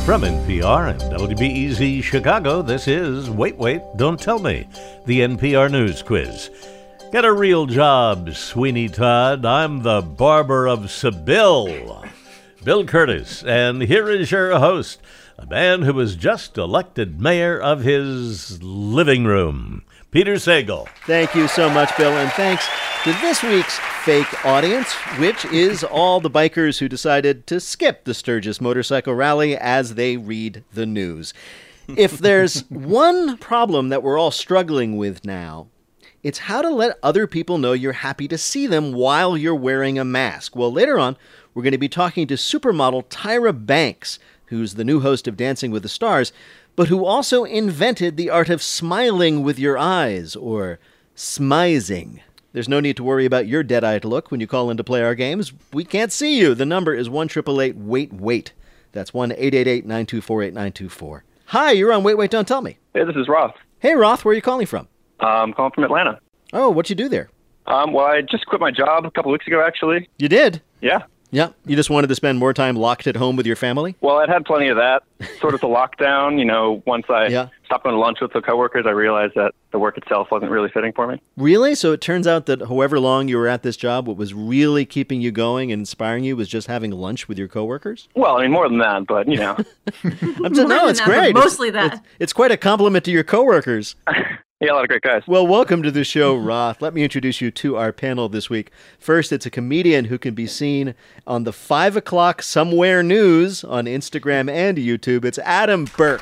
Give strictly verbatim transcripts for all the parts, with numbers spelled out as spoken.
From N P R and W B E Z Chicago, this is Wait, Wait, Don't Tell Me, the N P R News Quiz. Get a real job, Sweeney Todd. I'm the barber of Sibyl, Bill Kurtis, and here is your host, a man who was just elected mayor of his living room, Peter Sagal. Thank you so much, Bill, and thanks to this week's fake audience, which is all the bikers who decided to skip the Sturgis Motorcycle Rally as they read the news. If there's one problem that we're all struggling with now, it's how to let other people know you're happy to see them while you're wearing a mask. Well, later on, we're going to be talking to supermodel Tyra Banks, who's the new host of Dancing with the Stars, but who also invented the art of smiling with your eyes, or smizing. There's no need to worry about your dead-eyed look when you call in to play our games. We can't see you. The number is one eight eight eight, wait, wait. That's one eight eight eight, nine two four, eight nine two four. Hi, you're on Wait, Wait, Don't Tell Me. Hey, this is Roth. Hey, Roth, where are you calling from? Uh, I'm calling from Atlanta. Oh, what'd you do there? Um, well, I just quit my job a couple weeks ago, actually. You did? Yeah. Yeah. You just wanted to spend more time locked at home with your family? Well, I'd had plenty of that. Sort of the lockdown, you know, once I yeah. stopped going to lunch with the coworkers, I realized that the work itself wasn't really fitting for me. Really? So it turns out that however long you were at this job, what was really keeping you going and inspiring you was just having lunch with your coworkers? Well, I mean, more than that, but, you know. I'm just, no, it's great. Mostly it's, that. It's, it's quite a compliment to your coworkers. Yeah, a lot of great guys. Well, welcome to the show, Roth. Let me introduce you to our panel this week. First, it's a comedian who can be seen on the five o'clock Somewhere News on Instagram and YouTube. It's Adam Burke.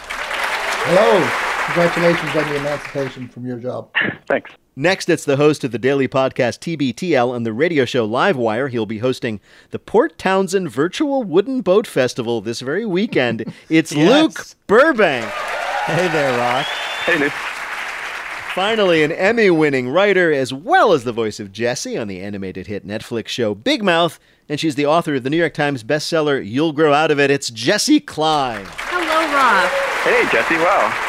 Hello. Congratulations on the emancipation from your job. Thanks. Next, it's the host of the daily podcast T B T L and the radio show Livewire. He'll be hosting the Port Townsend Virtual Wooden Boat Festival this very weekend. It's yes. Luke Burbank. Hey there, Roth. Hey, Luke. Finally, an Emmy-winning writer, as well as the voice of Jessie on the animated hit Netflix show Big Mouth, and she's the author of the New York Times bestseller You'll Grow Out of It. It's Jessie Klein. Hello, Roth. Hey, Jessie. Wow.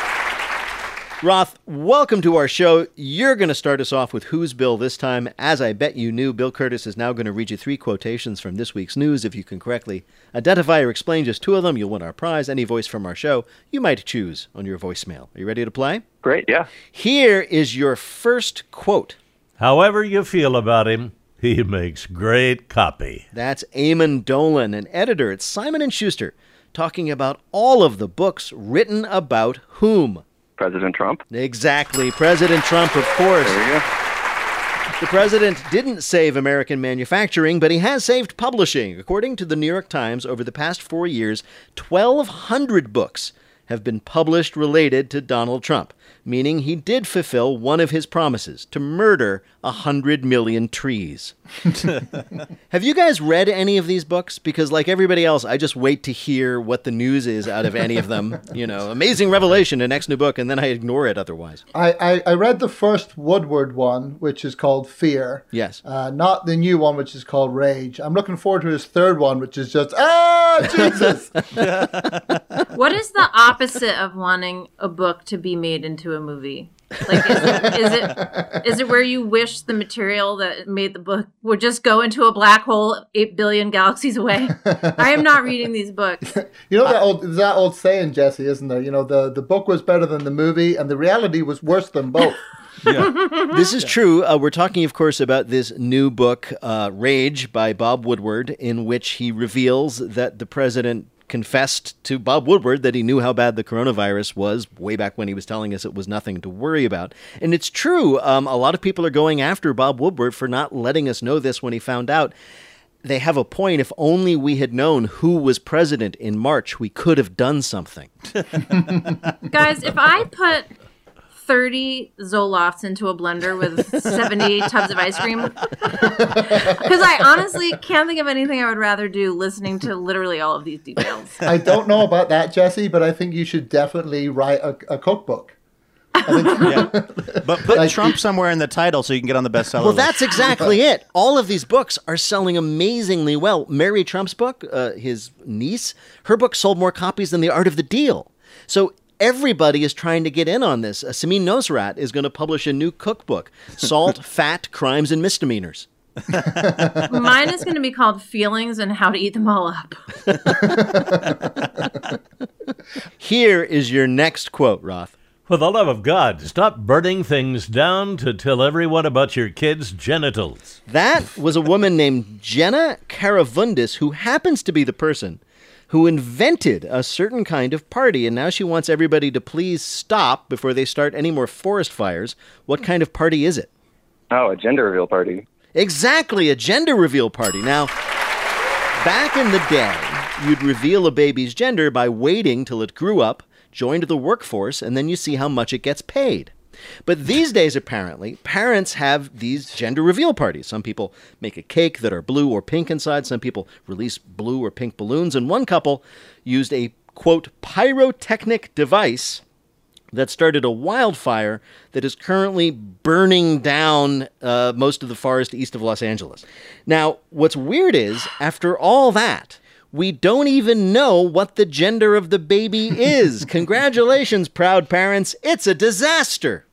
Roth, welcome to our show. You're going to start us off with Who's Bill this time. As I bet you knew, Bill Kurtis is now going to read you three quotations from this week's news. If you can correctly identify or explain just two of them, you'll win our prize. Any voice from our show you might choose on your voicemail. Are you ready to play? Great, yeah. Here is your first quote. However you feel about him, he makes great copy. That's Eamon Dolan, an editor at Simon and Schuster, talking about all of the books written about whom? President Trump. Exactly. President Trump, of course. There you go. The president didn't save American manufacturing, but he has saved publishing. According to the New York Times, over the past four years, twelve hundred books have been published related to Donald Trump, meaning he did fulfill one of his promises, to murder a hundred million trees. Have you guys read any of these books? Because like everybody else, I just wait to hear what the news is out of any of them. You know, amazing revelation, the next new book, and then I ignore it otherwise. I, I, I read the first Woodward one, which is called Fear. Yes. Uh, not the new one, which is called Rage. I'm looking forward to his third one, which is just, ah, Jesus! What is the opposite of wanting a book to be made into a movie? Like, is it, is it is it where you wish the material that made the book would just go into a black hole eight billion galaxies away? I am not reading these books. You know that old that old saying, Jesse, isn't there? You know, the, the book was better than the movie, and the reality was worse than both. Yeah. This is true. Uh, we're talking, of course, about this new book, uh, Rage, by Bob Woodward, in which he reveals that the president confessed to Bob Woodward that he knew how bad the coronavirus was way back when he was telling us it was nothing to worry about. And it's true. Um, a lot of people are going after Bob Woodward for not letting us know this when he found out. They have a point. If only we had known who was president in March, we could have done something. Guys, if I put thirty Zolofts into a blender with seventy tubs of ice cream, because I honestly can't think of anything I would rather do listening to literally all of these details. I don't know about that, Jesse, but I think you should definitely write a, a cookbook. I think, yeah. But put like, Trump somewhere in the title so you can get on the bestseller Well, list. that's exactly it. All of these books are selling amazingly well. Mary Trump's book, uh, his niece, her book sold more copies than The Art of the Deal. So everybody is trying to get in on this. Uh, Samin Nosrat is going to publish a new cookbook, Salt, Fat, Crimes, and Misdemeanors. Mine is going to be called Feelings and How to Eat Them All Up. Here is your next quote, Roth. For the love of God, stop burning things down to tell everyone about your kids' genitals. That was a woman named Jenna Karavundis, who happens to be the person who invented a certain kind of party, and now she wants everybody to please stop before they start any more forest fires. What kind of party is it? Oh, a gender reveal party. Exactly, a gender reveal party. Now, back in the day, you'd reveal a baby's gender by waiting till it grew up, joined the workforce, and then you see how much it gets paid. But these days, apparently, parents have these gender reveal parties. Some people make a cake that are blue or pink inside. Some people release blue or pink balloons. And one couple used a, quote, pyrotechnic device that started a wildfire that is currently burning down uh, most of the forest east of Los Angeles. Now, what's weird is, after all that, we don't even know what the gender of the baby is. Congratulations, proud parents. It's a disaster.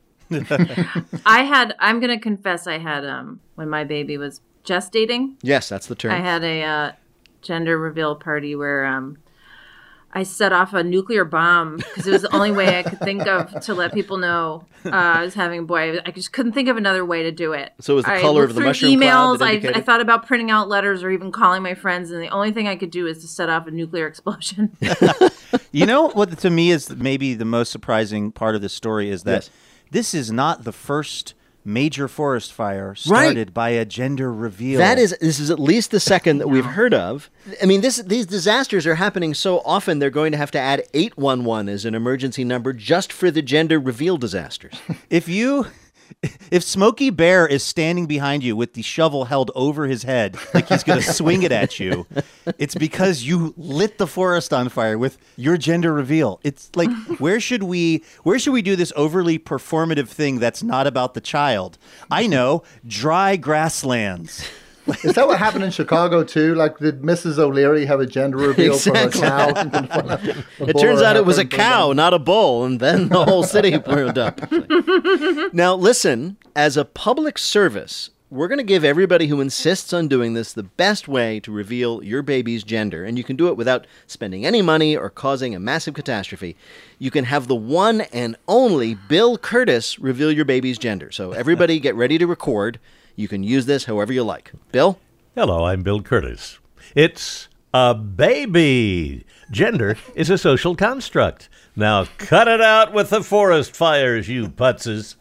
I had, I'm going to confess, I had, um, when my baby was gestating, Yes, that's the term. I had a uh, gender reveal party where um, I set off a nuclear bomb because it was the only way I could think of to let people know uh, I was having a boy. I just couldn't think of another way to do it. So it was the I color looked of the through mushroom cloud emails. that I, indicated- I thought about printing out letters or even calling my friends, and the only thing I could do is to set off a nuclear explosion. You know what to me is maybe the most surprising part of this story is that Yes. this is not the first major forest fire started by a gender reveal. That is, this is at least the second that we've heard of. I mean, this these disasters are happening so often, they're going to have to add eight one one as an emergency number just for the gender reveal disasters. If you, if Smokey Bear is standing behind you with the shovel held over his head like he's going to swing it at you, it's because you lit the forest on fire with your gender reveal. It's like, where should we, where should we do this overly performative thing that's not about the child? I know, dry grasslands. Is that what happened in Chicago too? Like, did Missus O'Leary have a gender reveal Exactly. for her cow? It turns out it was a cow, not a bull, and then the whole city burned up. Now, listen, as a public service, we're going to give everybody who insists on doing this the best way to reveal your baby's gender, and you can do it without spending any money or causing a massive catastrophe. You can have the one and only Bill Curtis reveal your baby's gender. So everybody get ready to record. You can use this however you like. Bill? Hello, I'm Bill Curtis. It's a baby. Gender is a social construct. Now cut it out with the forest fires, you putzes.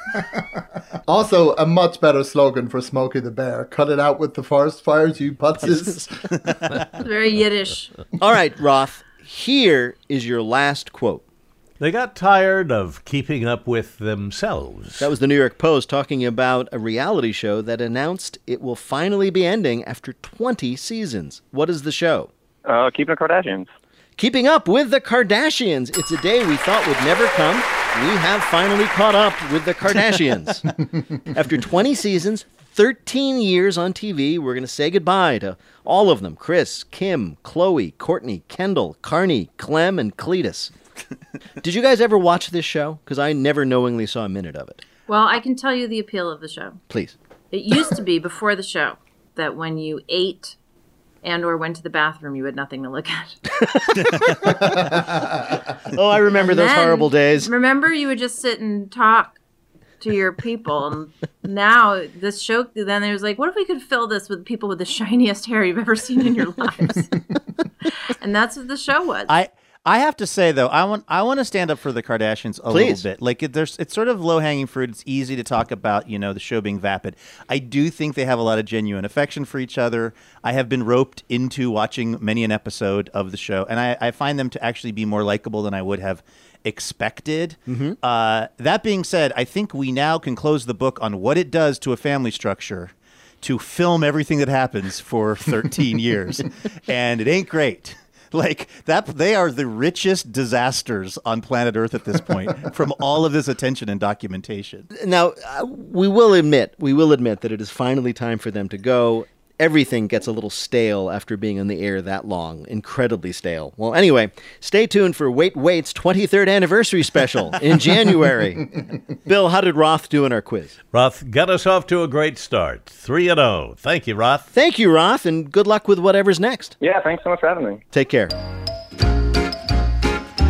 Also, a much better slogan for Smokey the Bear. Cut it out with the forest fires, you putzes. Very Yiddish. All right, Roth, here is your last quote. They got tired of keeping up with themselves. That was the New York Post talking about a reality show that announced it will finally be ending after twenty seasons. What is the show? Uh, Keeping the Kardashians. Keeping Up with the Kardashians. It's a day we thought would never come. We have finally caught up with the Kardashians. After twenty seasons, thirteen years on T V, we're going to say goodbye to all of them. Kris, Kim, Khloe, Kourtney, Kendall, Carney, Clem, and Cletus. Did you guys ever watch this show? Because I never knowingly saw a minute of it. Well, I can tell you the appeal of the show. Please. It used to be before the show that when you ate and or went to the bathroom, you had nothing to look at. Oh, I remember those Then, horrible days. Remember, you would just sit and talk to your people. And now this show, then there's like, what if we could fill this with people with the shiniest hair you've ever seen in your lives? And that's what the show was. I I have to say though, I want I want to stand up for the Kardashians a Please. little bit. Like it, there's, it's sort of low hanging fruit. It's easy to talk about, you know, the show being vapid. I do think they have a lot of genuine affection for each other. I have been roped into watching many an episode of the show, and I, I find them to actually be more likable than I would have expected. Mm-hmm. Uh, that being said, I think we now can close the book on what it does to a family structure to film everything that happens for thirteen years, and it ain't great. Like that, they are the richest disasters on planet Earth at this point from all of this attention and documentation. Now, uh, we will admit, we will admit that it is finally time for them to go. Everything gets a little stale after being on the air that long. Incredibly stale. Well, anyway, stay tuned for Wait Wait's twenty-third anniversary special in January. Bill, how did Roth do in our quiz? Roth got us off to a great start. three and oh. Thank you, Roth. Thank you, Roth, and good luck with whatever's next. Yeah, thanks so much for having me. Take care.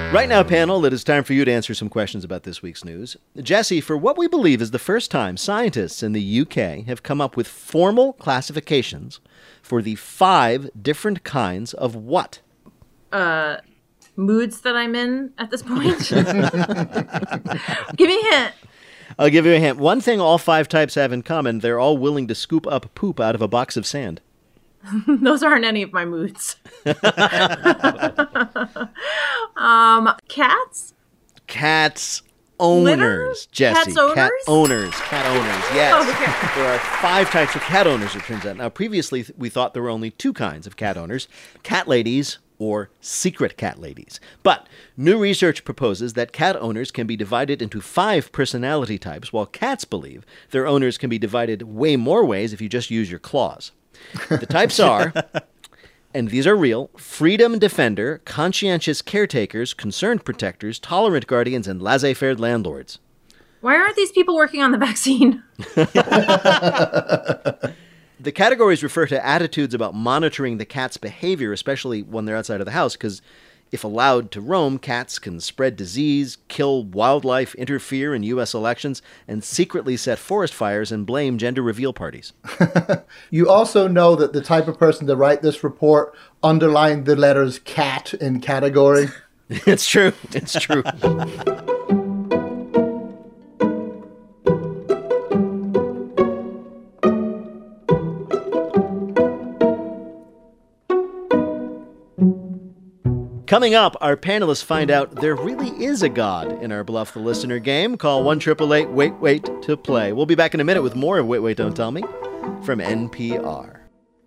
Right now, panel, it is time for you to answer some questions about this week's news. Jesse, for what we believe is the first time scientists in the U K have come up with formal classifications for the five different kinds of what? Uh, moods that I'm in at this point. Give me a hint. I'll give you a hint. One thing all five types have in common, they're all willing to scoop up poop out of a box of sand. Those aren't any of my moods. um, cats? Cats owners, Litter? Jesse. Cats owners? Cat owners. Cat owners, yes. Oh, okay. There are five types of cat owners, it turns out. Now, previously, th- we thought there were only two kinds of cat owners, cat ladies or secret cat ladies. But new research proposes that cat owners can be divided into five personality types, while cats believe their owners can be divided way more ways if you just use your claws. The types are, and these are real, freedom defender, conscientious caretakers, concerned protectors, tolerant guardians, and laissez-faire landlords. Why aren't these people working on the vaccine? The categories refer to attitudes about monitoring the cat's behavior, especially when they're outside of the house, because if allowed to roam, cats can spread disease, kill wildlife, interfere in U S elections, and secretly set forest fires and blame gender reveal parties. You also know that the type of person to write this report underlined the letters cat in category. It's true. It's true. Coming up, our panelists find out there really is a God in our Bluff the Listener game. Call one eight eight eight wait wait to play. We'll be back in a minute with more of Wait, Wait, Don't Tell Me from N P R.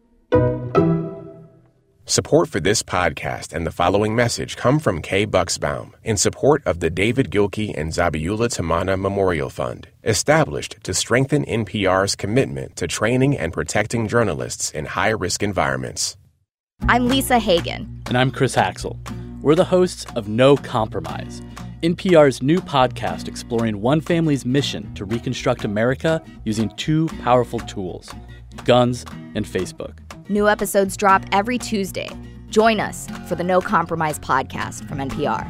Support for this podcast and the following message come from Kay Bucksbaum in support of the David Gilkey and Zabiula Tamana Memorial Fund, established to strengthen N P R's commitment to training and protecting journalists in high-risk environments. I'm Lisa Hagen. And I'm Chris Haxel. We're the hosts of No Compromise, N P R's new podcast exploring one family's mission to reconstruct America using two powerful tools, guns and Facebook. New episodes drop every Tuesday. Join us for the No Compromise podcast from N P R.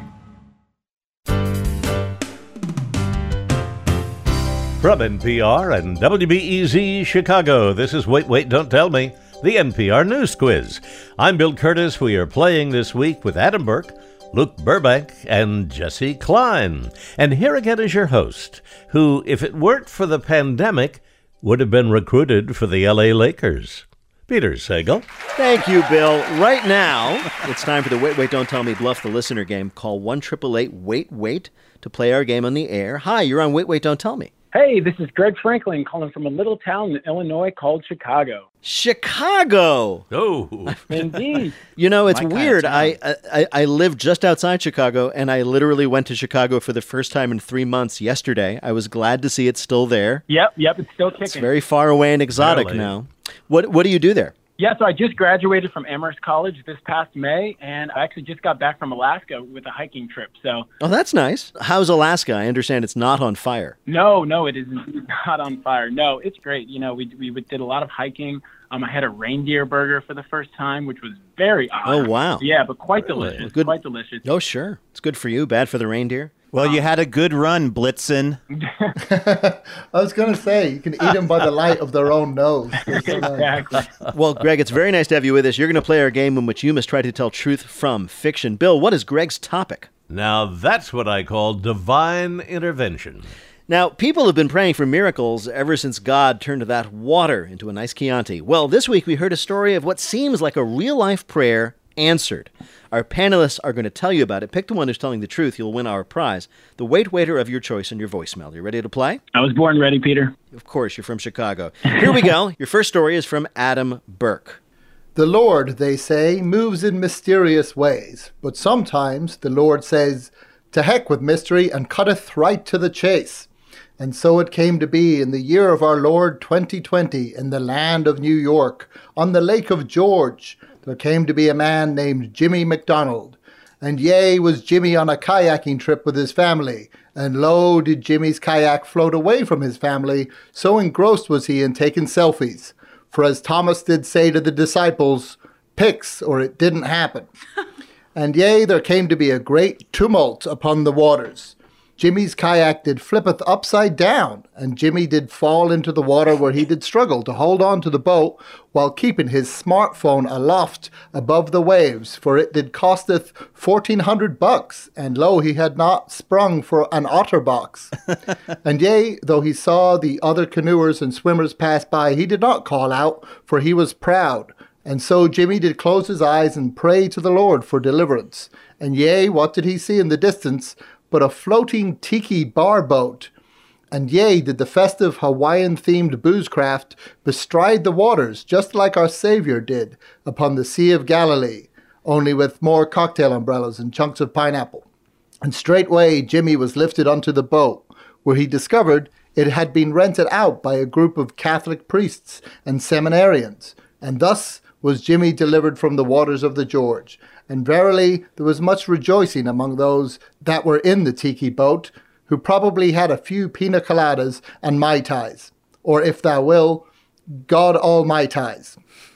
From N P R and W B E Z Chicago, this is Wait, Wait, Don't Tell Me, the N P R News Quiz. I'm Bill Curtis. We are playing this week with Adam Burke, Luke Burbank, and Jesse Klein. And here again is your host, who, if it weren't for the pandemic, would have been recruited for the L A Lakers, Peter Sagal. Thank you, Bill. Right now, it's time for the Wait, Wait, Don't Tell Me Bluff the Listener game. Call one eight eight eight wait wait to play our game on the air. Hi, you're on Wait, Wait, Don't Tell Me. Hey, this is Greg Franklin calling from a little town in Illinois called Chicago. Chicago! Oh, Indeed. You know, it's My kind of weird. town. I, I I live just outside Chicago, and I literally went to Chicago for the first time in three months yesterday. I was glad to see it's still there. Yep, yep, it's still kicking. It's very far away and exotic Really? now. What What do you do there? Yeah, so I just graduated from Amherst College this past May, and I actually just got back from Alaska with a hiking trip. So, Oh, that's nice. How's Alaska? I understand it's not on fire. no, no, it is not on fire. No, it's great. You know, we we did a lot of hiking. Um, I had a reindeer burger for the first time, which was very odd. Oh, wow. Yeah, but quite Really? delicious. Good. Quite delicious. Oh, sure. It's good for you. Bad for the reindeer. Well, you had a good run, Blitzen. I was going to say, you can eat them by the light of their own nose. They're so nice. Exactly. Well, Greg, it's very nice to have you with us. You're going to play our game in which you must try to tell truth from fiction. Bill, what is Greg's topic? now that's what I call divine intervention. Now, people have been praying for miracles ever since God turned that water into a nice Chianti. Well, this week we heard a story of what seems like a real-life prayer answered. Our panelists are going to tell you about it. Pick the one who's telling the truth. You'll win our prize. The wait waiter of your choice and your voicemail. You ready to play? I was born ready, Peter. Of course, you're from Chicago. Here we go. Your first story is from Adam Burke. The Lord, they say, moves in mysterious ways, but sometimes the Lord says, "To heck with mystery and cutteth right to the chase." And so it came to be in the year of our Lord twenty twenty, in the land of New York, on the Lake of George, there came to be a man named Jimmy McDonald. And yea, was Jimmy on a kayaking trip with his family. And lo, did Jimmy's kayak float away from his family, so engrossed was he in taking selfies. For as Thomas did say to the disciples, "Pics, or it didn't happen." And yea, there came to be a great tumult upon the waters. Jimmy's kayak did flippeth upside down, and Jimmy did fall into the water where he did struggle to hold on to the boat while keeping his smartphone aloft above the waves, for it did costeth fourteen hundred bucks, and lo, he had not sprung for an otter box. And yea, though he saw the other canoers and swimmers pass by, he did not call out, for he was proud. And so Jimmy did close his eyes and pray to the Lord for deliverance. And yea, what did he see in the distance but a floating tiki bar boat? And yea, did the festive Hawaiian-themed boozecraft bestride the waters, just like our Savior did upon the Sea of Galilee, only with more cocktail umbrellas and chunks of pineapple. And straightway Jimmy was lifted unto the boat, where he discovered it had been rented out by a group of Catholic priests and seminarians. And thus was Jimmy delivered from the waters of the George. And verily there was much rejoicing among those that were in the tiki boat, who probably had a few pina coladas and mai tais, or if thou will, God almighties.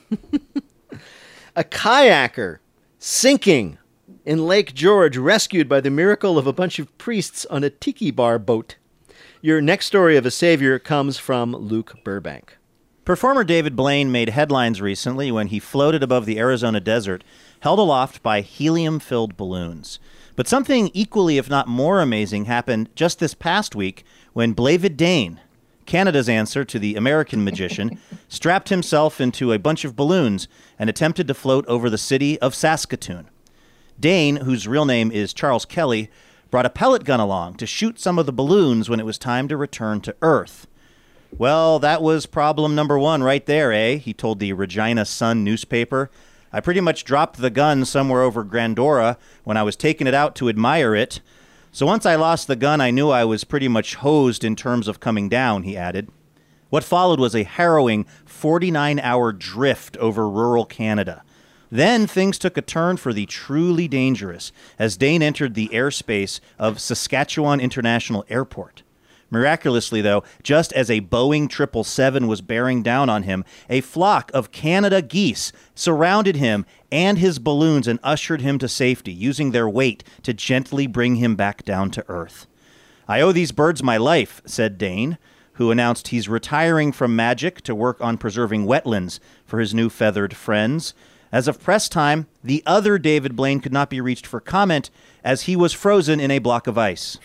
A kayaker sinking in Lake George, rescued by the miracle of a bunch of priests on a tiki bar boat. Your next story of a savior comes from Luke Burbank. Performer David Blaine made headlines recently when he floated above the Arizona desert, held aloft by helium-filled balloons. But something equally, if not more amazing, happened just this past week when Blayvid Dane, Canada's answer to the American magician, strapped himself into a bunch of balloons and attempted to float over the city of Saskatoon. Dane, whose real name is Charles Kelly, brought a pellet gun along to shoot some of the balloons when it was time to return to Earth. Well, that was problem number one right there, eh? He told the Regina Sun newspaper. I pretty much dropped the gun somewhere over Grandora when I was taking it out to admire it. So once I lost the gun, I knew I was pretty much hosed in terms of coming down, he added. What followed was a harrowing forty-nine hour drift over rural Canada. Then things took a turn for the truly dangerous as Dane entered the airspace of Saskatchewan International Airport. Miraculously, though, just as a Boeing triple seven was bearing down on him, a flock of Canada geese surrounded him and his balloons and ushered him to safety, using their weight to gently bring him back down to Earth. I owe these birds my life, said Dane, who announced he's retiring from magic to work on preserving wetlands for his new feathered friends. As of press time, the other David Blaine could not be reached for comment as he was frozen in a block of ice.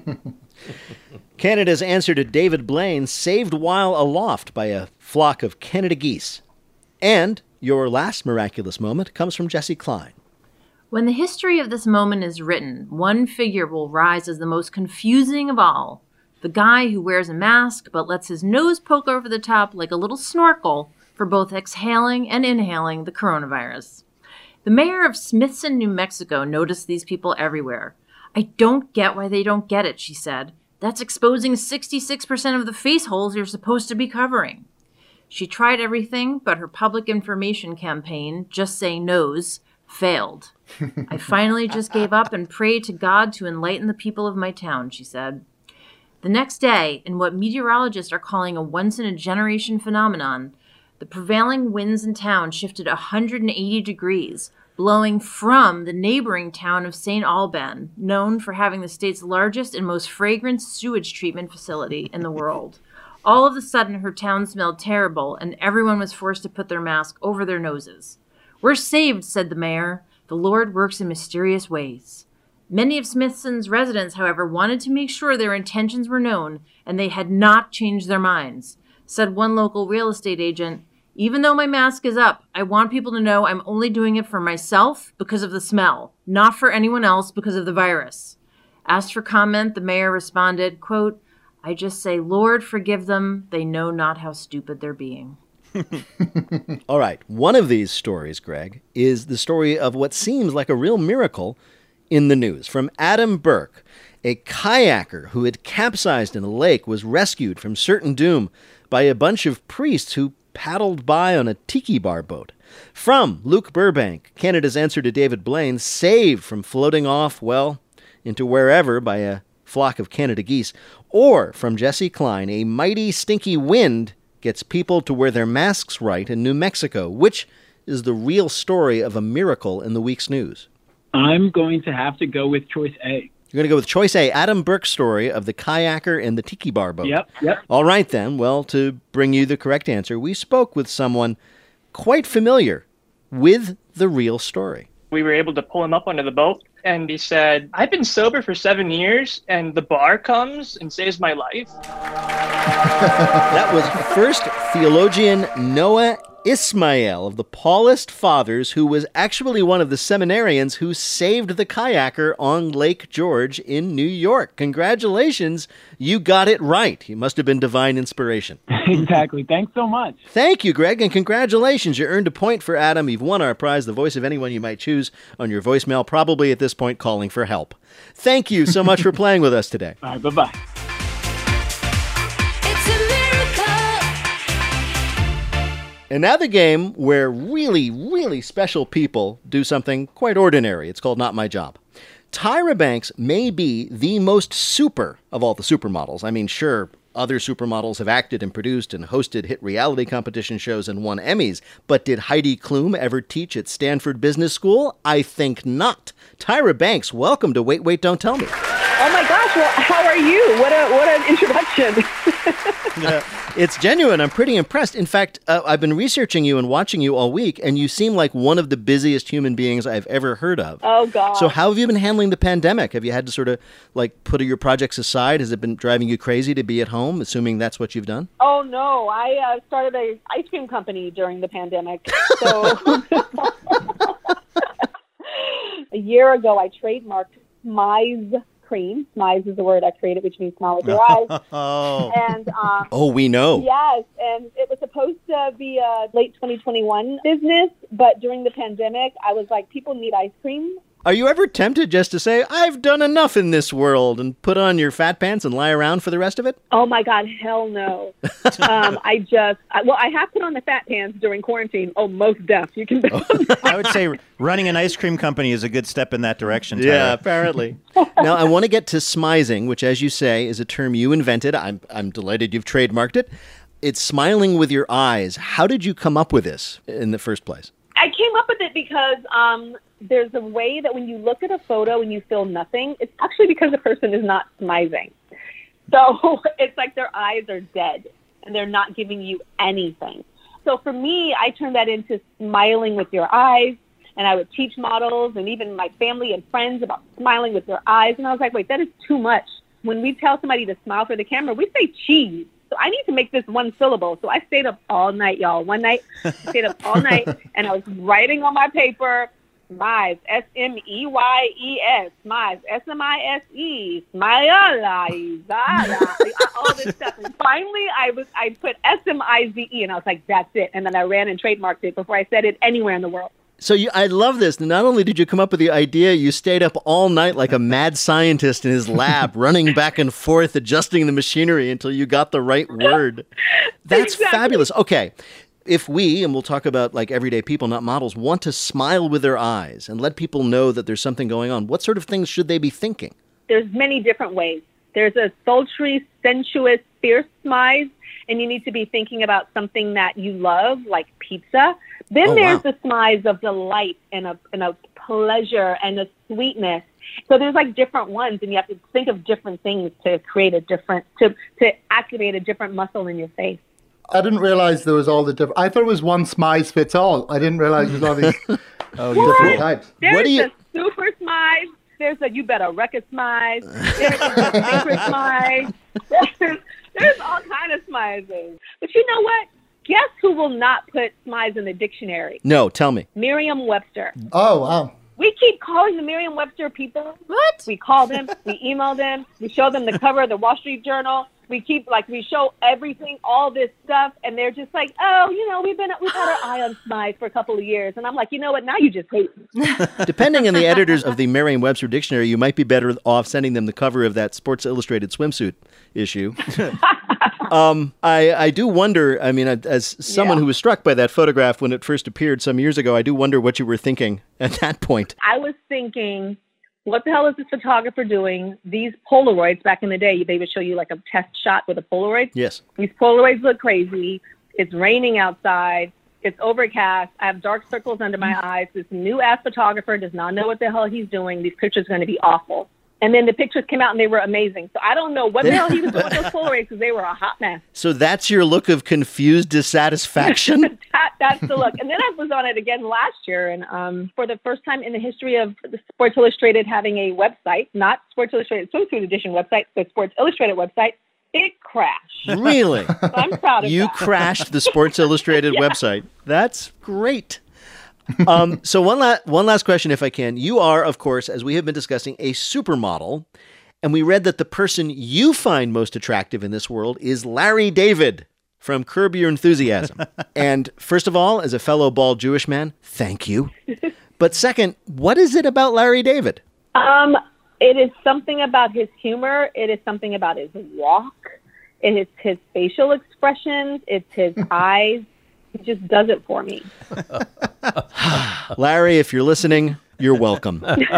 Canada's answer to David Blaine, saved while aloft by a flock of Canada geese. And your last miraculous moment comes from Jesse Klein. When the history of this moment is written, one figure will rise as the most confusing of all. The guy who wears a mask but lets his nose poke over the top like a little snorkel for both exhaling and inhaling the coronavirus. The mayor of Smithson, New Mexico, noticed these people everywhere. I don't get why they don't get it, she said. That's exposing sixty-six percent of the face holes you're supposed to be covering. She tried everything, but her public information campaign, Just Say No's, failed. I finally just gave up and prayed to God to enlighten the people of my town, she said. The next day, in what meteorologists are calling a once-in-a-generation phenomenon, the prevailing winds in town shifted one hundred eighty degrees, blowing from the neighboring town of Saint Alban, known for having the state's largest and most fragrant sewage treatment facility in the world. All of a sudden, her town smelled terrible, and everyone was forced to put their mask over their noses. We're saved, said the mayor. The Lord works in mysterious ways. Many of Smithson's residents, however, wanted to make sure their intentions were known, and they had not changed their minds, said one local real estate agent. Even though my mask is up, I want people to know I'm only doing it for myself because of the smell, not for anyone else because of the virus. Asked for comment, the mayor responded, quote, I just say, Lord, forgive them. They know not how stupid they're being. All right. One of these stories, Greg, is the story of what seems like a real miracle in the news. From Adam Burke, a kayaker who had capsized in a lake was rescued from certain doom by a bunch of priests who paddled by on a tiki bar boat. From Luke Burbank, Canada's answer to David Blaine, saved from floating off, well, into wherever by a flock of Canada geese. Or from Jesse Klein, a mighty stinky wind gets people to wear their masks right in New Mexico, which is the real story of a miracle in the week's news. I'm going to have to go with choice A. You're going to go with choice A, Adam Burke's story of the kayaker and the tiki bar boat. Yep, yep. All right, then. Well, to bring you the correct answer, we spoke with someone quite familiar with the real story. We were able to pull him up onto the boat, and he said, I've been sober for seven years, and the bar comes and saves my life. That was first theologian Noah Ismael of the Paulist Fathers, who was actually one of the seminarians who saved the kayaker on Lake George in New York. Congratulations, you got it right. He must have been divine inspiration. Exactly. Thanks so much. Thank you, Greg, and congratulations. You earned a point for Adam. You've won our prize, the voice of anyone you might choose, on your voicemail, probably at this point calling for help. Thank you so much for playing with us today. All right, bye-bye. And now the game where really, really special people do something quite ordinary. It's called Not My Job. Tyra Banks may be the most super of all the supermodels. I mean, sure, other supermodels have acted and produced and hosted hit reality competition shows and won Emmys, but did Heidi Klum ever teach at Stanford Business School? I think not. Tyra Banks, welcome to Wait, Wait, Don't Tell Me. Oh my gosh, well, how are you? What a what an introduction. uh, it's genuine. I'm pretty impressed. In fact, uh, I've been researching you and watching you all week, and you seem like one of the busiest human beings I've ever heard of. Oh, God. So how have you been handling the pandemic? Have you had to sort of, like, put your projects aside? Has it been driving you crazy to be at home, assuming that's what you've done? Oh, no. I uh, started an ice cream company during the pandemic. So a year ago, I trademarked Smize cream. Smize is the word I created, which means smile with your eyes. Oh. And, um, oh, we know. Yes, and it was supposed to be a late twenty twenty-one business, but during the pandemic, I was like, people need ice cream. Are you ever tempted just to say, I've done enough in this world, and put on your fat pants and lie around for the rest of it? Oh, my God, hell no. um, I just, I, well, I have put on the fat pants during quarantine. Oh, most deaf. You can bet. I would say running an ice cream company is a good step in that direction, Tyra. Yeah, apparently. Now, I want to get to smizing, which, as you say, is a term you invented. I'm, I'm delighted you've trademarked it. It's smiling with your eyes. How did you come up with this in the first place? I came up with it because um, there's a way that when you look at a photo and you feel nothing, it's actually because the person is not smizing. So it's like their eyes are dead and they're not giving you anything. So for me, I turned that into smiling with your eyes. And I would teach models and even my family and friends about smiling with their eyes. And I was like, wait, that is too much. When we tell somebody to smile for the camera, we say cheese. So I need to make this one syllable. So I stayed up all night, y'all. One night, I stayed up all night, and I was writing on my paper, Smize, S M E Y E S, Smize, S M I S E, Smile, all this stuff. And finally, I was I put S M I Z E, and I was like, that's it. And then I ran and trademarked it before I said it anywhere in the world. So you, I love this. Not only did you come up with the idea, you stayed up all night like a mad scientist in his lab, running back and forth, adjusting the machinery until you got the right word. That's exactly. Fabulous. Okay. If we, and we'll talk about like everyday people, not models, want to smile with their eyes and let people know that there's something going on, what sort of things should they be thinking? There's many different ways. There's a sultry, sensuous, fierce smize, and you need to be thinking about something that you love, like pizza. Then oh, there's wow. the smize of delight and a, and a pleasure and a sweetness. So there's like different ones, and you have to think of different things to create a different, to, to activate a different muscle in your face. I didn't realize there was all the different. I thought it was one smize fits all. I didn't realize there's all these oh, different types. There's what do you... a super smize. There's a you better wreck a smize. There's a secret smize. There's, there's all kind of smizes. But you know what? Guess who will not put smize in the dictionary? No, tell me. Merriam-Webster. Oh, wow. We keep calling the Merriam-Webster people. What? We call them, we email them, we show them the cover of the Wall Street Journal. We keep, like, we show everything, all this stuff, and they're just like, oh, you know, we've been, we've had our eye on smize for a couple of years. And I'm like, you know what? Now you just hate me. Depending on the editors of the Merriam-Webster dictionary, you might be better off sending them the cover of that Sports Illustrated swimsuit issue. um, I, I do wonder, I mean, as someone Yeah. who was struck by that photograph when it first appeared some years ago, I do wonder what you were thinking at that point. I was thinking, what the hell is this photographer doing? These Polaroids, back in the day, they would show you like a test shot with a Polaroid. Yes. These Polaroids look crazy. It's raining outside. It's overcast. I have dark circles under my eyes. This new-ass photographer does not know what the hell he's doing. These pictures are going to be awful. And then the pictures came out, and they were amazing. So I don't know what the hell he was doing with those Polaroids because they were a hot mess. So that's your look of confused dissatisfaction? that, that's the look. And then I was on it again last year, and um, for the first time in the history of the Sports Illustrated having a website, not Sports Illustrated Swimsuit Edition website, but Sports Illustrated website, it crashed. Really? So I'm proud of you that. You crashed the Sports Illustrated yeah. website. That's great. um, so one, la- one last question, if I can. You are, of course, as we have been discussing, a supermodel. And we read that the person you find most attractive in this world is Larry David from Curb Your Enthusiasm. And first of all, as a fellow bald Jewish man, thank you. But second, what is it about Larry David? Um, it is something about his humor. It is something about his walk. It is his facial expressions. It's his eyes. He just does it for me. Larry, if you're listening, you're welcome.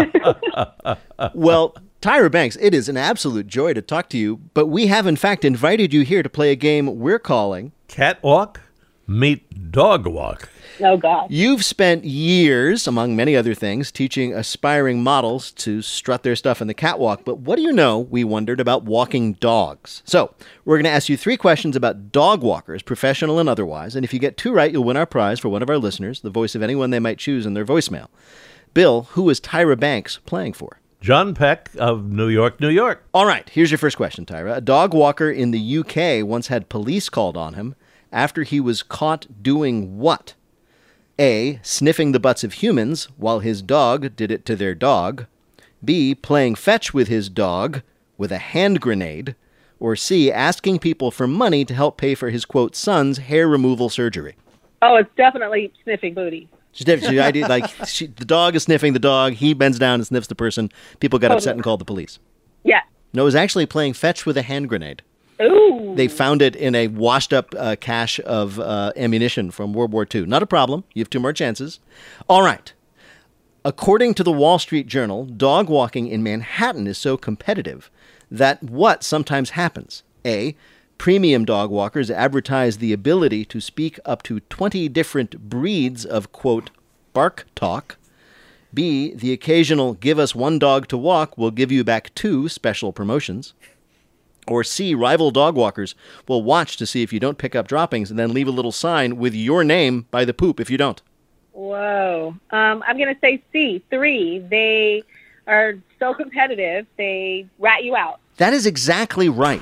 Well, Tyra Banks, it is an absolute joy to talk to you, but we have in fact invited you here to play a game we're calling Catwalk Meet Dog Walk. Oh, God. You've spent years, among many other things, teaching aspiring models to strut their stuff in the catwalk. But what do you know, we wondered, about walking dogs? So we're going to ask you three questions about dog walkers, professional and otherwise. And if you get two right, you'll win our prize for one of our listeners, the voice of anyone they might choose in their voicemail. Bill, who is Tyra Banks playing for? John Peck of New York, New York. All right, here's your first question, Tyra. A dog walker in the U K once had police called on him after he was caught doing what? A, sniffing the butts of humans while his dog did it to their dog. B, playing fetch with his dog with a hand grenade. Or C, asking people for money to help pay for his, quote, son's hair removal surgery. Oh, it's definitely sniffing booty. She's definitely, I did, like, she, the dog is sniffing the dog. He bends down and sniffs the person. People got Totally. upset and called the police. Yeah. No, it was actually playing fetch with a hand grenade. Ooh. They found it in a washed-up uh, cache of uh, ammunition from World War Two. Not a problem. You have two more chances. All right. According to the Wall Street Journal, dog walking in Manhattan is so competitive that what sometimes happens? A, premium dog walkers advertise the ability to speak up to twenty different breeds of, quote, bark talk. B, the occasional give us one dog to walk will give you back two special promotions. Or C, rival dog walkers will watch to see if you don't pick up droppings and then leave a little sign with your name by the poop if you don't. Whoa. Um, I'm going to say C, three. They are so competitive, they rat you out. That is exactly right.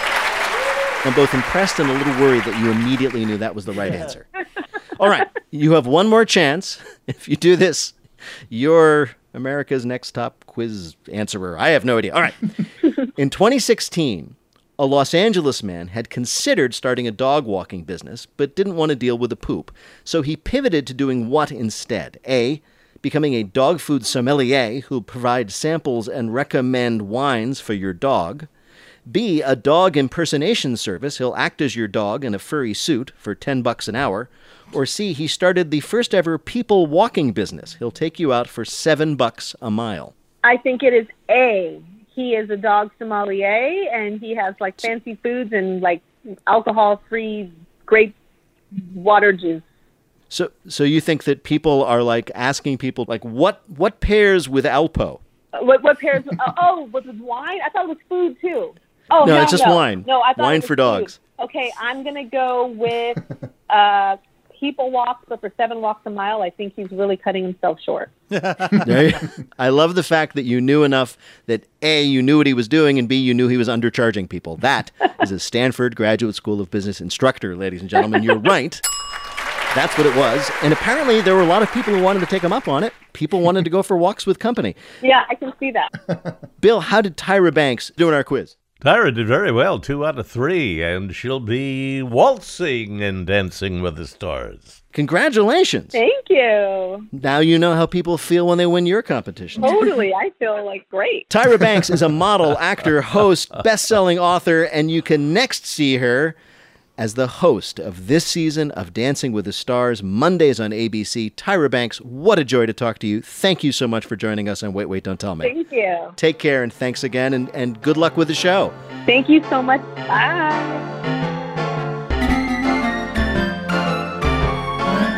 I'm both impressed and a little worried that you immediately knew that was the right answer. All right. You have one more chance. If you do this, you're America's next top quiz answerer. I have no idea. All right. In twenty sixteen, a Los Angeles man had considered starting a dog walking business, but didn't want to deal with the poop. So he pivoted to doing what instead? A, becoming a dog food sommelier who'll provide samples and recommend wines for your dog. B, a dog impersonation service. He'll act as your dog in a furry suit for ten bucks an hour. Or C, he started the first ever people walking business. He'll take you out for seven bucks a mile. I think it is A. He is a dog sommelier, and he has, like, fancy foods and, like, alcohol-free grape water juice. So so you think that people are, like, asking people, like, what what pairs with Alpo? Uh, what, what pairs? uh, oh, was it wine? I thought it was food, too. Oh, No, no, it's just no. wine. No, I thought Wine it was for food. dogs. Okay, I'm going to go with uh, people walks, but for seven walks a mile, I think he's really cutting himself short. There you- I love the fact that you knew enough that A, you knew what he was doing, and B, you knew he was undercharging people. That is a Stanford Graduate School of Business instructor, ladies and gentlemen. You're right. That's what it was. And apparently there were a lot of people who wanted to take him up on it. People wanted to go for walks with company. Yeah, I can see that. Bill, how did Tyra Banks do in our quiz? Tyra did very well, two out of three, and she'll be waltzing and dancing with the stars. Congratulations. Thank you. Now you know how people feel when they win your competition. Totally. I feel like great. Tyra Banks is a model, actor, host, best-selling author, and you can next see her as the host of this season of Dancing with the Stars, Mondays on A B C. Tyra Banks, what a joy to talk to you. Thank you so much for joining us on Wait, Wait, Don't Tell Me. Thank you. Take care, and thanks again, and, and good luck with the show. Thank you so much. Bye.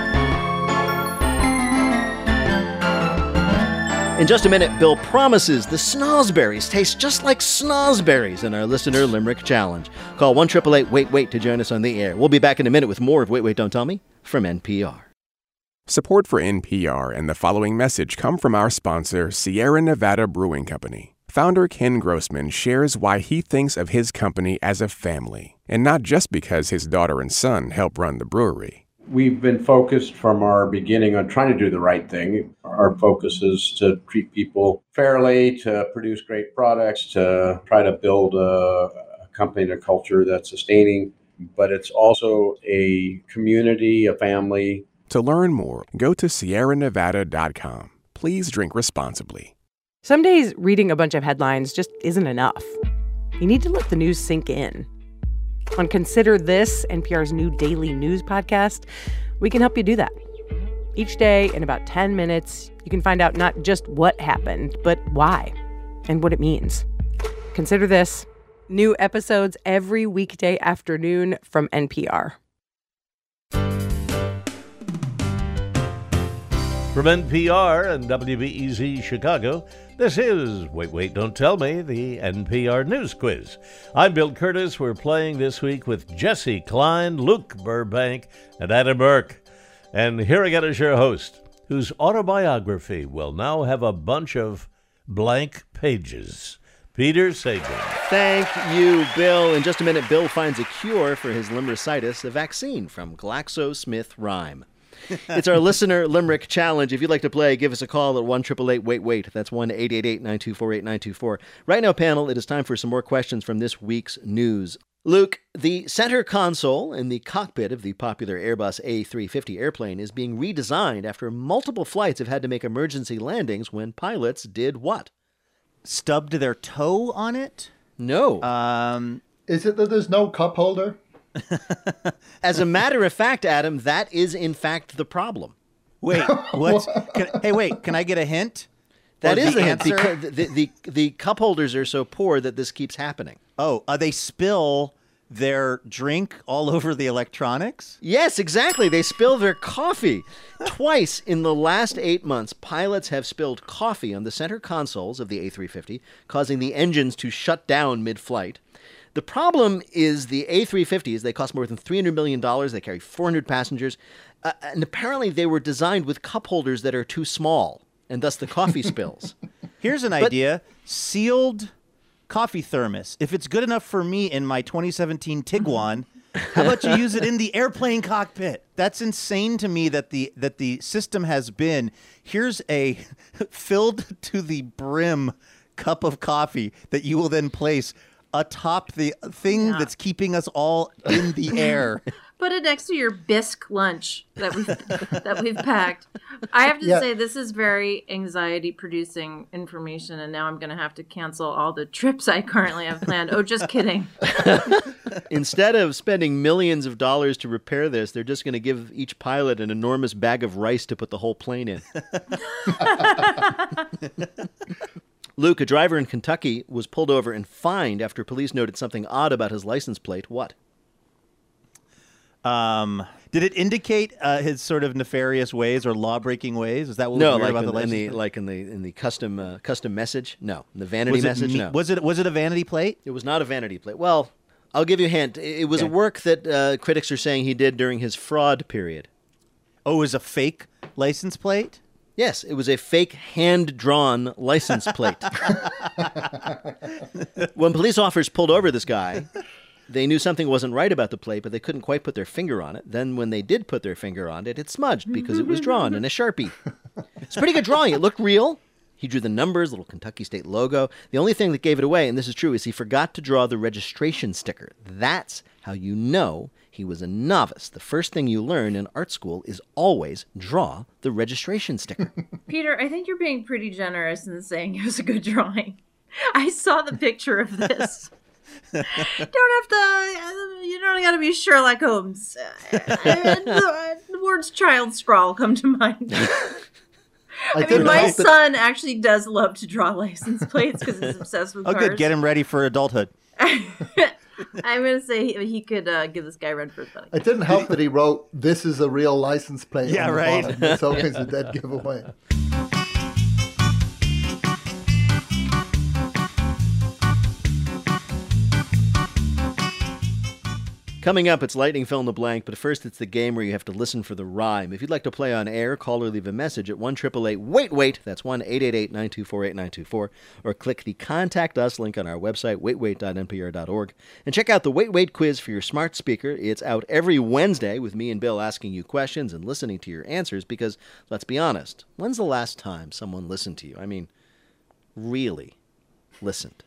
In just a minute, Bill promises the snozberries taste just like snozberries in our Listener Limerick Challenge. Call one eight eight eight wait wait to join us on the air. We'll be back in a minute with more of Wait, Wait, Don't Tell Me from N P R. Support for N P R and the following message come from our sponsor, Sierra Nevada Brewing Company. Founder Ken Grossman shares why he thinks of his company as a family, and not just because his daughter and son help run the brewery. We've been focused from our beginning on trying to do the right thing. Our focus is to treat people fairly, to produce great products, to try to build a, a company and a culture that's sustaining. But it's also a community, a family. To learn more, go to sierra nevada dot com. Please drink responsibly. Some days, reading a bunch of headlines just isn't enough. You need to let the news sink in. On Consider This, N P R's new daily news podcast, we can help you do that. Each day, in about ten minutes, you can find out not just what happened, but why and what it means. Consider This. New episodes every weekday afternoon from N P R. From N P R and W B E Z Chicago, this is Wait, Wait, Don't Tell Me, the N P R News Quiz. I'm Bill Curtis. We're playing this week with Jesse Klein, Luke Burbank, and Adam Burke. And here again is your host, whose autobiography will now have a bunch of blank pages. Peter Sagan. Thank you, Bill. In just a minute, Bill finds a cure for his limericytis, a vaccine from GlaxoSmithKline. It's our Listener Limerick Challenge. If you'd like to play, give us a call at one eight eight eight wait wait. That's one eight eight eight nine two four eight nine two four. Right now, panel, it is time for some more questions from this week's news. Luke, the center console in the cockpit of the popular Airbus A three fifty airplane is being redesigned after multiple flights have had to make emergency landings when pilots did what? Stubbed their toe on it? No. Um, is it that there's no cup holder? As a matter of fact, Adam, that is in fact the problem. Wait, what? Can, hey, wait, can I get a hint? That Or is the a hint. answer? The, the, the, the cup holders are so poor that this keeps happening. Oh, uh, they spill their drink all over the electronics? Yes, exactly. They spill their coffee. Twice in the last eight months, pilots have spilled coffee on the center consoles of the A three fifty, causing the engines to shut down mid-flight. The problem is the A three fifties, they cost more than three hundred million dollars. They carry four hundred passengers. Uh, and apparently they were designed with cup holders that are too small, and thus the coffee spills. Here's an But- idea. Sealed coffee thermos. If it's good enough for me in my twenty seventeen Tiguan, how about you use it in the airplane cockpit? That's insane to me that the that the system has been, here's a filled to the brim cup of coffee that you will then place atop the thing Yeah. that's keeping us all in the air. Put it next to your bisque lunch that we've that we've packed. I have to Yeah. say this is very anxiety producing information, and now I'm going to have to cancel all the trips I currently have planned. Oh, just kidding. Instead of spending millions of dollars to repair this, they're just going to give each pilot an enormous bag of rice to put the whole plane in. Luke, a driver in Kentucky, was pulled over and fined after police noted something odd about his license plate. What? Um, did it indicate uh, his sort of nefarious ways or law-breaking ways? Is that what No, was weird like about in, the in license the plate? like in the in the custom uh, custom message. No, in the vanity was message. It, me- no, was it was it a vanity plate? It was not a vanity plate. Well, I'll give you a hint. It it was Okay. a work that uh, critics are saying he did during his fraud period. Oh, it was a fake license plate? Yes, it was a fake hand-drawn license plate. When police officers pulled over this guy, they knew something wasn't right about the plate, but they couldn't quite put their finger on it. Then when they did put their finger on it, it smudged because it was drawn in a Sharpie. It's a pretty good drawing. It looked real. He drew the numbers, little Kentucky State logo. The only thing that gave it away, and this is true, is he forgot to draw the registration sticker. That's how you know he was a novice. The first thing you learn in art school is always draw the registration sticker. Peter, I think you're being pretty generous in saying it was a good drawing. I saw the picture of this. Don't have to, you don't got to be Sherlock Holmes. Uh, the, the words child scrawl come to mind. I, did mean, my hope that- son actually does love to draw license plates because he's obsessed with Oh, cars. good. Get him ready for adulthood. I'm going to say he, he could uh, give this guy a run for his money. It didn't help that he wrote, "This is a real license plate." Yeah, on the right. bottom. It's always a dead giveaway. Coming up, it's Lightning Fill in the Blank, but first it's the game where you have to listen for the rhyme. If you'd like to play on air, call or leave a message at one eight eight eight, wait, wait, that's one eight eight eight, nine two four, eight nine two four, or click the Contact Us link on our website, wait wait dot n p r dot org, and check out the Wait Wait quiz for your smart speaker. It's out every Wednesday with me and Bill asking you questions and listening to your answers because, let's be honest, when's the last time someone listened to you? I mean, really listened.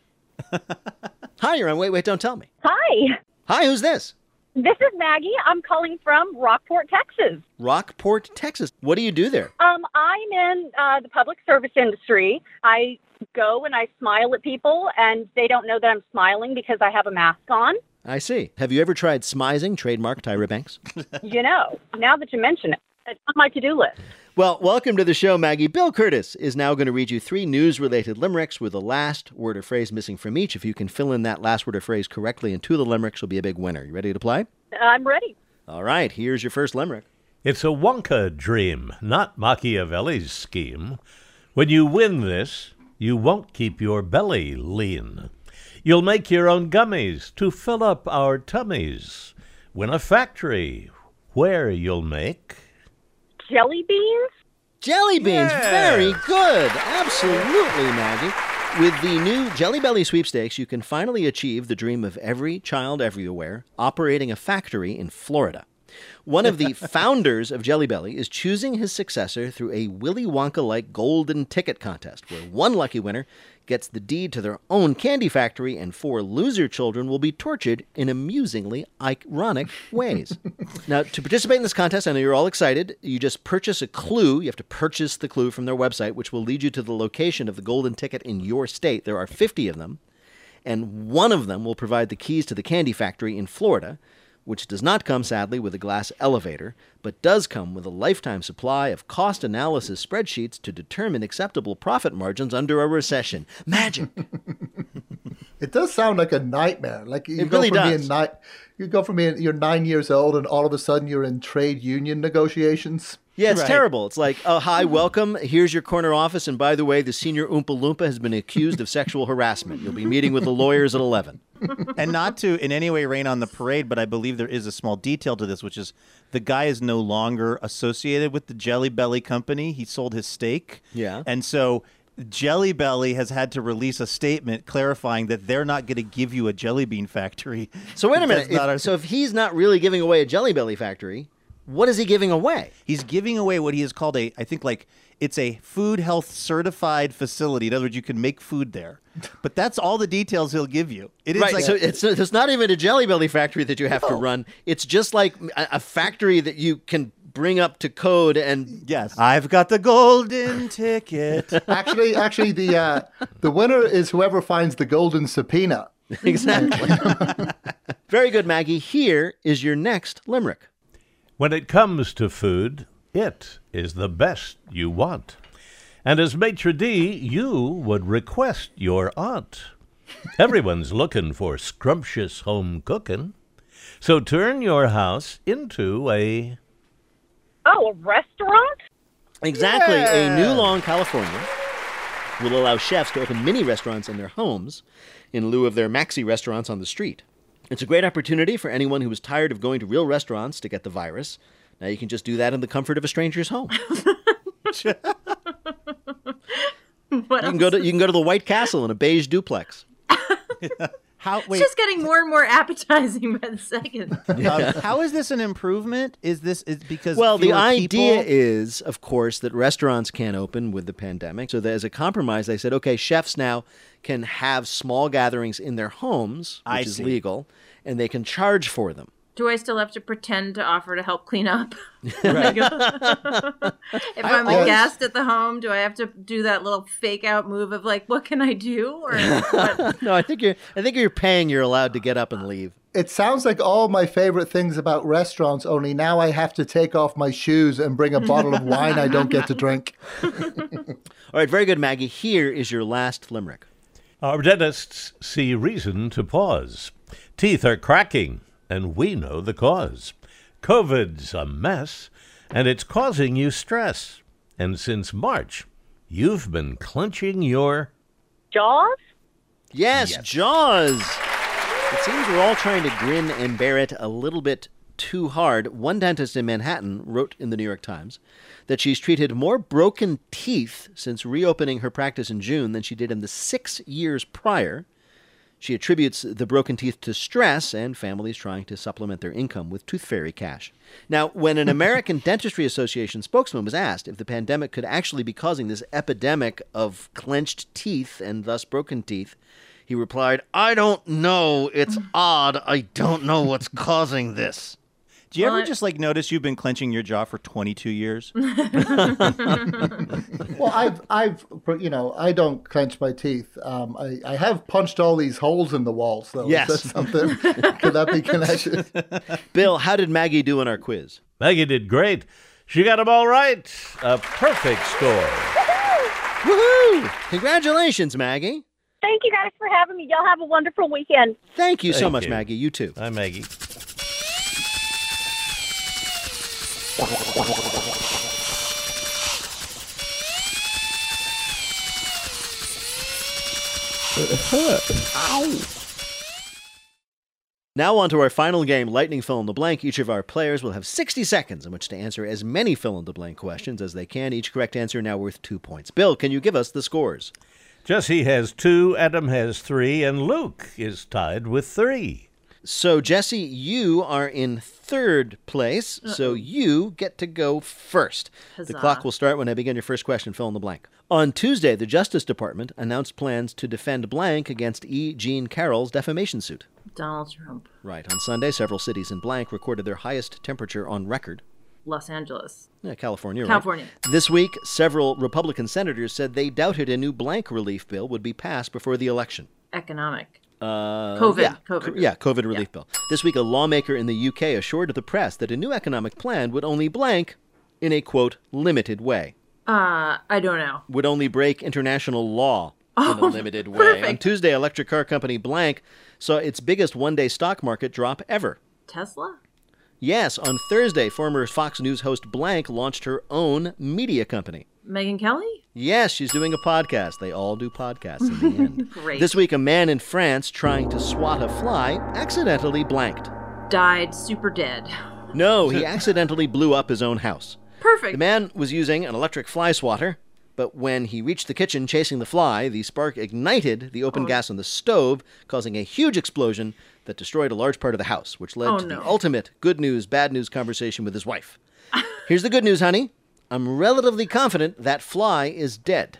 Hi, you're on Wait Wait, Don't Tell Me. Hi. Hi, who's this? This is Maggie. I'm calling from Rockport, Texas. Rockport, Texas. What do you do there? Um, I'm in uh, the public service industry. I go and I smile at people, and they don't know that I'm smiling because I have a mask on. I see. Have you ever tried smizing, trademark Tyra Banks? You know, now that you mention it, it's on my to-do list. Well, welcome to the show, Maggie. Bill Curtis is now going to read you three news-related limericks with a last word or phrase missing from each. If you can fill in that last word or phrase correctly in two of the limericks, you'll be a big winner. You ready to play? I'm ready. All right, here's your first limerick. It's a Wonka dream, not Machiavelli's scheme. When you win this, you won't keep your belly lean. You'll make your own gummies to fill up our tummies. Win a factory where you'll make... Jelly beans? Jelly beans, Yeah. Very good. Absolutely, Maggie. With the new Jelly Belly sweepstakes, you can finally achieve the dream of every child everywhere operating a factory in Florida. One of the founders of Jelly Belly is choosing his successor through a Willy Wonka-like golden ticket contest, where one lucky winner gets the deed to their own candy factory and four loser children will be tortured in amusingly ironic ways. Now, to participate in this contest, I know you're all excited. You just purchase a clue. You have to purchase the clue from their website, which will lead you to the location of the golden ticket in your state. There are fifty of them, and one of them will provide the keys to the candy factory in Florida, which does not come, sadly, with a glass elevator, but does come with a lifetime supply of cost analysis spreadsheets to determine acceptable profit margins under a recession. Magic! It does sound like a nightmare. Like you It go really from does. being ni- you go from being you're nine years old and all of a sudden you're in trade union negotiations. Yeah, it's Right. terrible. It's like, oh, hi, welcome. Here's your corner office. And by the way, the senior Oompa Loompa has been accused of sexual harassment. You'll be meeting with the lawyers at eleven. And not to in any way rain on the parade, but I believe there is a small detail to this, which is the guy is no longer associated with the Jelly Belly company. He sold his stake. Yeah. And so Jelly Belly has had to release a statement clarifying that they're not going to give you a jelly bean factory. So wait a minute. That's not If- our- so if he's not really giving away a Jelly Belly factory, what is he giving away? He's giving away what he has called a, I think, like, it's a food health certified facility. In other words, you can make food there. But that's all the details he'll give you. It is Right, like so it's, it's not even a Jelly Belly factory that you have to No. run. It's just like a, a factory that you can bring up to code and... Yes. I've got the golden ticket. Actually, actually, the uh, the winner is whoever finds the golden subpoena. Exactly. Very good, Maggie. Here is your next limerick. When it comes to food, it is the best you want. And as maitre d', you would request your aunt. Everyone's looking for scrumptious home cooking. So turn your house into a... Oh, a restaurant? Exactly. Yeah. A new law in California will allow chefs to open mini restaurants in their homes in lieu of their maxi restaurants on the street. It's a great opportunity for anyone who is tired of going to real restaurants to get the virus. Now you can just do that in the comfort of a stranger's home. What You can go to you can go to the White Castle in a beige duplex. How, It's just getting more and more appetizing by the second. Um, how is this an improvement? Is this is because Well, the fewer idea people- is, of course, that restaurants can't open with the pandemic. So that as a compromise, they said, okay, chefs now can have small gatherings in their homes, which I is see. legal, and they can charge for them. Do I still have to pretend to offer to help clean up? Right. If I'm a always- guest at the home, do I have to do that little fake out move of like, what can I do? Or what? No, I think you're. I think you're paying. You're allowed to get up and leave. It sounds like all my favorite things about restaurants, only now I have to take off my shoes and bring a bottle of wine I don't get to drink. All right, very good, Maggie. Here is your last limerick. Our dentists see reason to pause. Teeth are cracking, and we know the cause. COVID's a mess, and it's causing you stress. And since March, you've been clenching your... Jaws? Yes, Jaws. It seems we're all trying to grin and bear it a little bit too hard. One dentist in Manhattan wrote in the New York Times that she's treated more broken teeth since reopening her practice in June than she did in the six years prior. She attributes the broken teeth to stress and families trying to supplement their income with tooth fairy cash. Now, when an American Dentistry Association spokesman was asked if the pandemic could actually be causing this epidemic of clenched teeth and thus broken teeth, he replied, "I don't know. It's odd. I don't know what's causing this." Do you Well, ever I- just like notice you've been clenching your jaw for twenty-two years? Well, I've, I've, you know, I don't clench my teeth. Um, I, I have punched all these holes in the walls, though. Yes. Is that something? Could that be connected? Bill, how did Maggie do in our quiz? Maggie did great. She got them all right. A perfect score. Woohoo! Congratulations, Maggie. Thank you guys for having me. Y'all have a wonderful weekend. Thank you so Thank much, you. Maggie. You too. Hi, Maggie. Ow. Now on to our final game, Lightning Fill in the Blank. Each of our players will have sixty seconds in which to answer as many fill-in-the-blank questions as they can. Each correct answer now worth two points. Bill, can you give us the scores? Jesse has two, Adam has three, and Luke is tied with three. So, Jesse, you are in third place, so you get to go first. The Huzzah. clock will start when I begin your first question, fill in the blank. On Tuesday, the Justice Department announced plans to defend blank against E. Jean Carroll's defamation suit. Donald Trump. Right. On Sunday, several cities in blank recorded their highest temperature on record. Los Angeles. Yeah, California, right? California. This week, several Republican senators said they doubted a new blank relief bill would be passed before the election. Economic. Uh, COVID, Yeah, COVID. co- yeah, COVID relief bill. This week, a lawmaker in the U K assured the press that a new economic plan would only blank in a, quote, limited way. Uh, I don't know. Would only break international law in a Oh, limited way. perfect. On Tuesday, electric car company blank saw its biggest one-day stock market drop ever. Tesla? Yes, on Thursday, former Fox News host blank launched her own media company. Megyn Kelly? Yes, she's doing a podcast. They all do podcasts in the end. Great. This week, a man in France trying to swat a fly accidentally blanked. Died super dead. No, he accidentally blew up his own house. Perfect. The man was using an electric fly swatter, but when he reached the kitchen chasing the fly, the spark ignited the open Oh. gas on the stove, causing a huge explosion that destroyed a large part of the house, which led Oh, to no. the ultimate good news, bad news conversation with his wife. Here's the good news, honey. I'm relatively confident that fly is dead.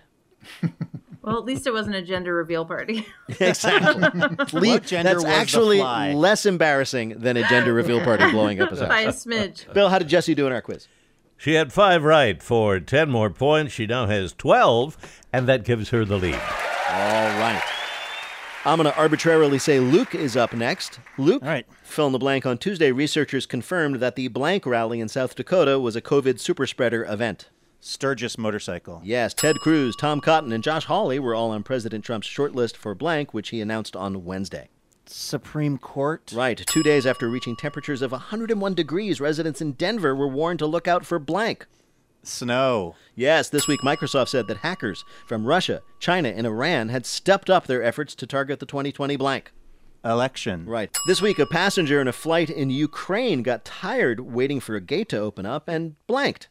Well, at least it wasn't a gender reveal party. Exactly. Le- What gender That's was the actually fly? less embarrassing than a gender reveal party blowing up his house. By a smidge. Bill, how did Jesse do in our quiz? She had five right for ten more points. She now has twelve, and that gives her the lead. All right. I'm going to arbitrarily say Luke is up next. Luke, All right. fill in the blank. On Tuesday, researchers confirmed that the blank rally in South Dakota was a COVID superspreader event. Sturgis motorcycle. Yes, Ted Cruz, Tom Cotton, and Josh Hawley were all on President Trump's shortlist for blank, which he announced on Wednesday. Supreme Court. Right. Two days after reaching temperatures of one hundred one degrees, residents in Denver were warned to look out for blank. Snow. Yes, this week Microsoft said that hackers from Russia, China, and Iran had stepped up their efforts to target the twenty twenty blank. Election. Right. This week, a passenger in a flight in Ukraine got tired waiting for a gate to open up and blanked.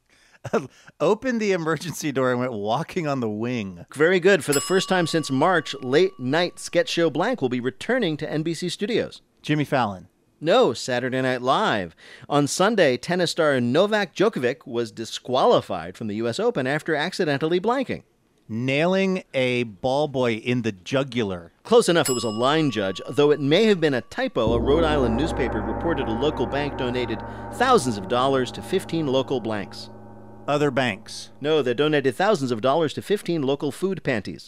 Opened the emergency door and went walking on the wing. Very good. For the first time since March, late night sketch show blank will be returning to N B C Studios. Jimmy Fallon. No, Saturday Night Live. On Sunday, tennis star Novak Djokovic was disqualified from the U S Open after accidentally blanking. Nailing a ball boy in the jugular. Close enough, it was a line judge. Though it may have been a typo, a Rhode Island newspaper reported a local bank donated thousands of dollars to fifteen local blanks. Other banks. No, they donated thousands of dollars to fifteen local food panties.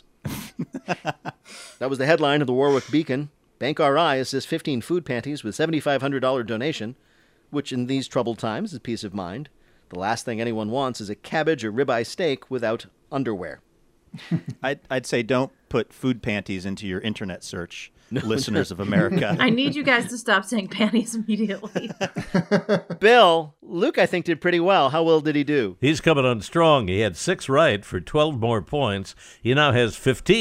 That was the headline of the Warwick Beacon. Bank R I assists fifteen food panties with seven thousand five hundred dollars donation, which in these troubled times is peace of mind. The last thing anyone wants is a cabbage or ribeye steak without underwear. I'd, I'd say don't put food panties into your internet search, listeners of America. I need you guys to stop saying panties immediately. Bill, Luke, I think, did pretty well. How well did he do? He's coming on strong. He had six right for twelve more points. He now has fifteen.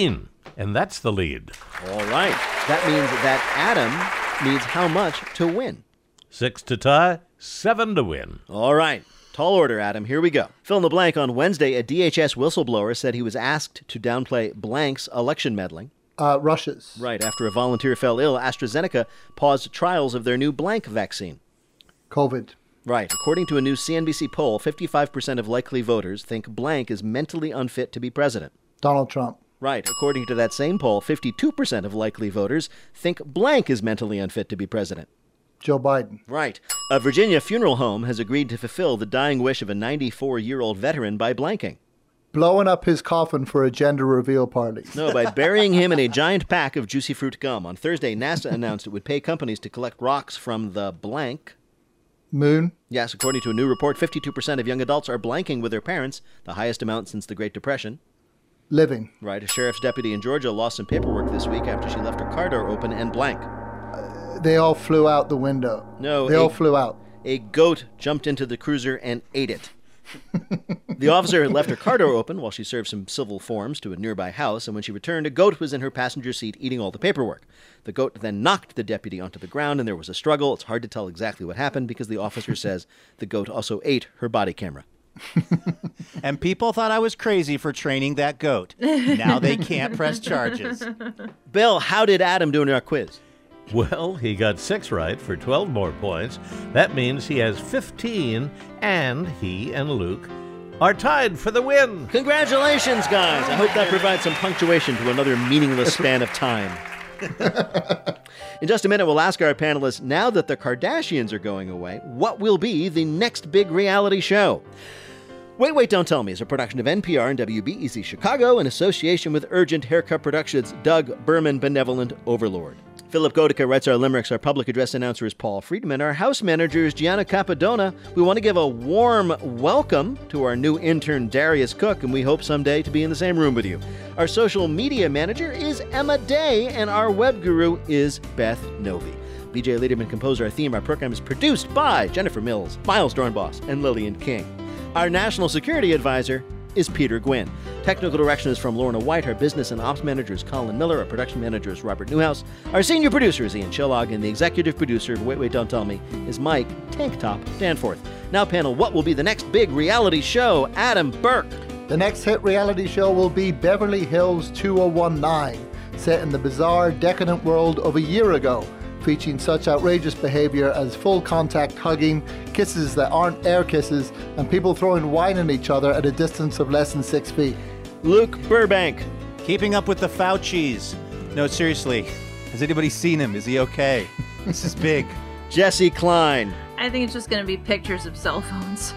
And that's the lead. All right. That means that Adam needs how much to win? Six to tie, seven to win. All right. Tall order, Adam. Here we go. Fill in the blank. On Wednesday, a D H S whistleblower said he was asked to downplay blank's election meddling. Uh, Russia's. Right. After a volunteer fell ill, AstraZeneca paused trials of their new blank vaccine. COVID. Right. According to a new C N B C poll, fifty-five percent of likely voters think blank is mentally unfit to be president. Donald Trump. Right. According to that same poll, fifty-two percent of likely voters think blank is mentally unfit to be president. Joe Biden. Right. A Virginia funeral home has agreed to fulfill the dying wish of a ninety-four-year-old veteran by blanking. Blowing up his coffin for a gender reveal party. No, by burying him in a giant pack of juicy fruit gum. On Thursday, NASA announced it would pay companies to collect rocks from the blank. Moon. Yes, according to a new report, fifty-two percent of young adults are blanking with their parents, the highest amount since the Great Depression. Living. Right. A sheriff's deputy in Georgia lost some paperwork this week after she left her car door open and blank. Uh, they all flew out the window. No. They a, all flew out. A goat jumped into the cruiser and ate it. The officer had left her car door open while she served some civil forms to a nearby house, and when she returned, a goat was in her passenger seat eating all the paperwork. The goat then knocked the deputy onto the ground, and there was a struggle. It's hard to tell exactly what happened because the officer says the goat also ate her body camera. And people thought I was crazy for training that goat. Now they can't press charges. Bill, how did Adam do in our quiz? Well, he got six right for twelve more points. That means he has fifteen, and he and Luke are tied for the win. Congratulations, guys. I hope that provides some punctuation to another meaningless span of time. In just a minute, we'll ask our panelists, now that the Kardashians are going away, what will be the next big reality show? Wait, Wait, Don't Tell Me is a production of N P R and W B E Z Chicago in association with Urgent Haircut Productions' Doug Berman Benevolent Overlord. Philip Godica writes our limericks. Our public address announcer is Paul Friedman. Our house manager is Gianna Capadona. We want to give a warm welcome to our new intern, Darius Cook, and we hope someday to be in the same room with you. Our social media manager is Emma Day, and our web guru is Beth Novi. B J Lederman composed our theme. Our program is produced by Jennifer Mills, Miles Dornbos, and Lillian King. Our national security advisor is Peter Gwynn. Technical direction is from Lorna White. Our business and ops manager is Colin Miller. Our production manager is Robert Newhouse. Our senior producer is Ian Chillog, and the executive producer of Wait, Wait, Don't Tell Me is Mike Tank Top Danforth. Now, panel, what will be the next big reality show? Adam Burke. The next hit reality show will be Beverly Hills two oh one nine, set in the bizarre, decadent world of a year ago, featuring such outrageous behavior as full contact hugging, kisses that aren't air kisses, and people throwing wine at each other at a distance of less than six feet. Luke Burbank. Keeping up with the Faucis. No, seriously. Has anybody seen him? Is he okay? This is big. Jesse Klein. I think it's just going to be pictures of cell phones.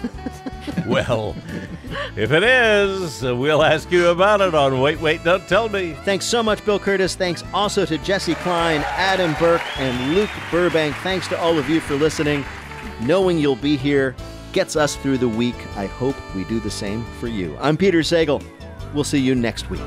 Well, if it is, uh, we'll ask you about it on Wait, Wait, Don't Tell Me. Thanks so much, Bill Curtis. Thanks also to Jesse Klein, Adam Burke, and Luke Burbank. Thanks to all of you for listening. Knowing you'll be here gets us through the week. I hope we do the same for you. I'm Peter Sagal. We'll see you next week.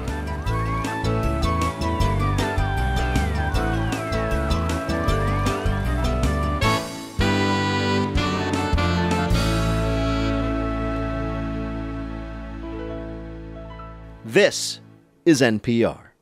This is N P R.